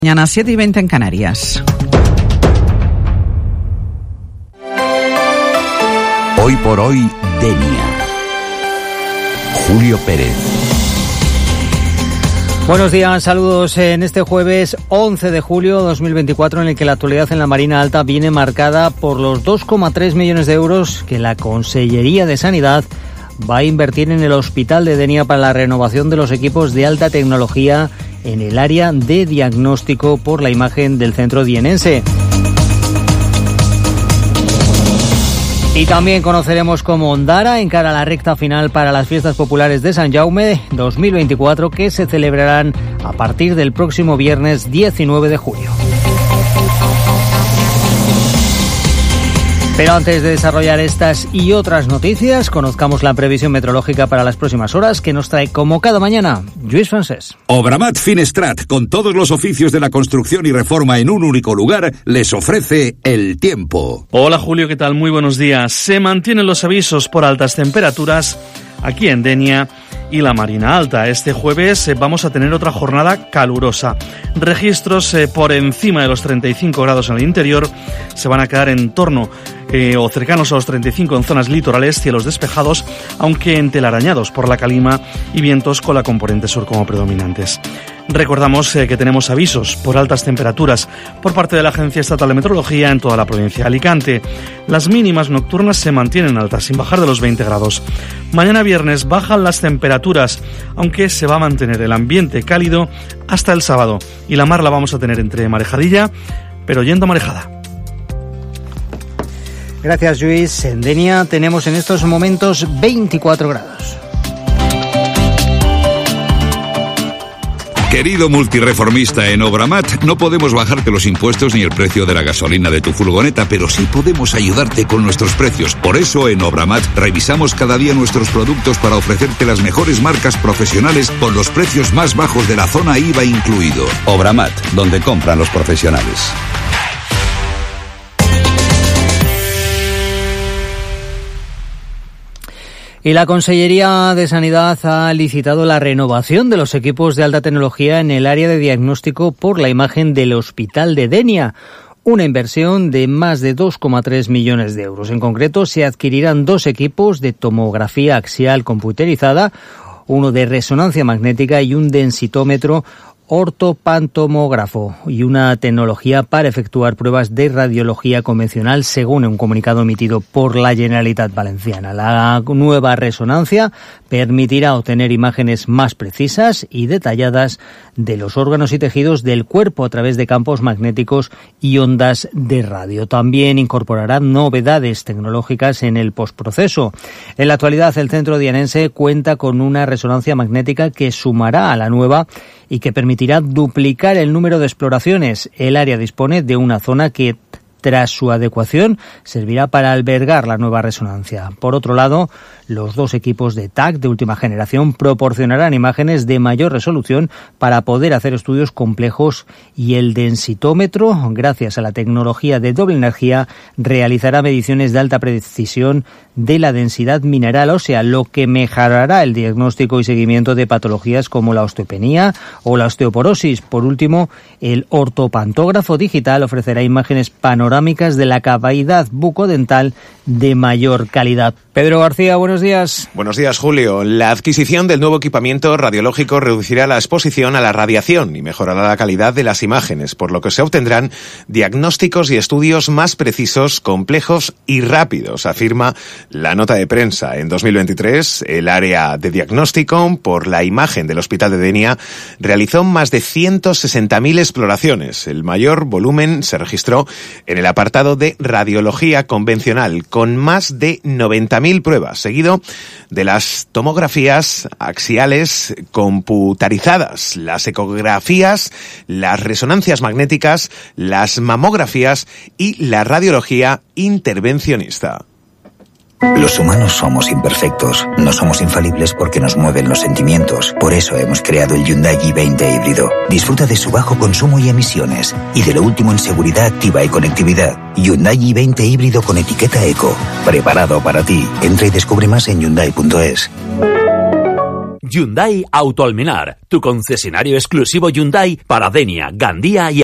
Mañana 7:20 en Canarias. Hoy por hoy, Denia. Julio Pérez. Buenos días, saludos en este jueves 11 de julio 2024, en el que la actualidad en la Marina Alta viene marcada por los 2,3 millones de euros que la Consellería de Sanidad va a invertir en el Hospital de Denia para la renovación de los equipos de alta tecnología en el área de diagnóstico por la imagen del centro dienense. Y también conoceremos cómo Ondara encara la recta final para las fiestas populares de Sant Jaume 2024, que se celebrarán a partir del próximo viernes 19 de julio. Pero antes de desarrollar estas y otras noticias, conozcamos la previsión meteorológica para las próximas horas, que nos trae como cada mañana Lluís Francés. Obramat Finestrat, con todos los oficios de la construcción y reforma en un único lugar, les ofrece el tiempo. Hola Julio, ¿qué tal? Muy buenos días. Se mantienen los avisos por altas temperaturas aquí en Denia y la Marina Alta. Este jueves vamos a tener otra jornada calurosa. Registros por encima de los 35 grados en el interior se van a quedar en torno o cercanos a los 35 en zonas litorales, cielos despejados, aunque entelarañados por la calima y vientos con la componente sur como predominantes. Recordamos que tenemos avisos por altas temperaturas por parte de la Agencia Estatal de Meteorología en toda la provincia de Alicante. Las mínimas nocturnas se mantienen altas, sin bajar de los 20 grados. Mañana viernes bajan las temperaturas, aunque se va a mantener el ambiente cálido hasta el sábado. Y la mar la vamos a tener entre marejadilla, pero yendo a marejada. Gracias, Lluís. En Denia tenemos en estos momentos 24 grados. Querido multireformista en Obramat, no podemos bajarte los impuestos ni el precio de la gasolina de tu furgoneta, pero sí podemos ayudarte con nuestros precios. Por eso en Obramat revisamos cada día nuestros productos para ofrecerte las mejores marcas profesionales con los precios más bajos de la zona, IVA incluido. Obramat, donde compran los profesionales. Y la Consellería de Sanidad ha licitado la renovación de los equipos de alta tecnología en el área de diagnóstico por la imagen del Hospital de Denia, una inversión de más de 2,3 millones de euros. En concreto, se adquirirán 2 equipos de tomografía axial computerizada, uno de resonancia magnética y un densitómetro ortopantomógrafo y una tecnología para efectuar pruebas de radiología convencional, según un comunicado emitido por la Generalitat Valenciana. La nueva resonancia permitirá obtener imágenes más precisas y detalladas de los órganos y tejidos del cuerpo a través de campos magnéticos y ondas de radio. También incorporará novedades tecnológicas en el postproceso. En la actualidad, el centro dienense cuenta con una resonancia magnética que sumará a la nueva y que permitirá duplicar el número de exploraciones. El área dispone de una zona que, tras su adecuación, servirá para albergar la nueva resonancia. Por otro lado, los 2 equipos de TAC de última generación proporcionarán imágenes de mayor resolución para poder hacer estudios complejos, y el densitómetro, gracias a la tecnología de doble energía, realizará mediciones de alta precisión de la densidad mineral ósea, lo que mejorará el diagnóstico y seguimiento de patologías como la osteopenia o la osteoporosis. Por último, el ortopantógrafo digital ofrecerá imágenes panorámicas de la cavidad bucodental de mayor calidad. Pedro García, buenos días. Buenos días, Julio. La adquisición del nuevo equipamiento radiológico reducirá la exposición a la radiación y mejorará la calidad de las imágenes, por lo que se obtendrán diagnósticos y estudios más precisos, complejos y rápidos, afirma la nota de prensa. En 2023, el área de diagnóstico por la imagen del Hospital de Denia realizó más de 160.000 exploraciones. El mayor volumen se registró en el apartado de radiología convencional, con más de 90.000 pruebas, seguido de las tomografías axiales computarizadas, las ecografías, las resonancias magnéticas, las mamografías y la radiología intervencionista. Los humanos somos imperfectos, no somos infalibles porque nos mueven los sentimientos. Por eso hemos creado el Hyundai i20 híbrido. Disfruta de su bajo consumo y emisiones y de lo último en seguridad activa y conectividad. Hyundai i20 híbrido con etiqueta eco, preparado para ti. Entra y descubre más en Hyundai.es. Hyundai Autoalmenar, tu concesionario exclusivo Hyundai para Denia, Gandía y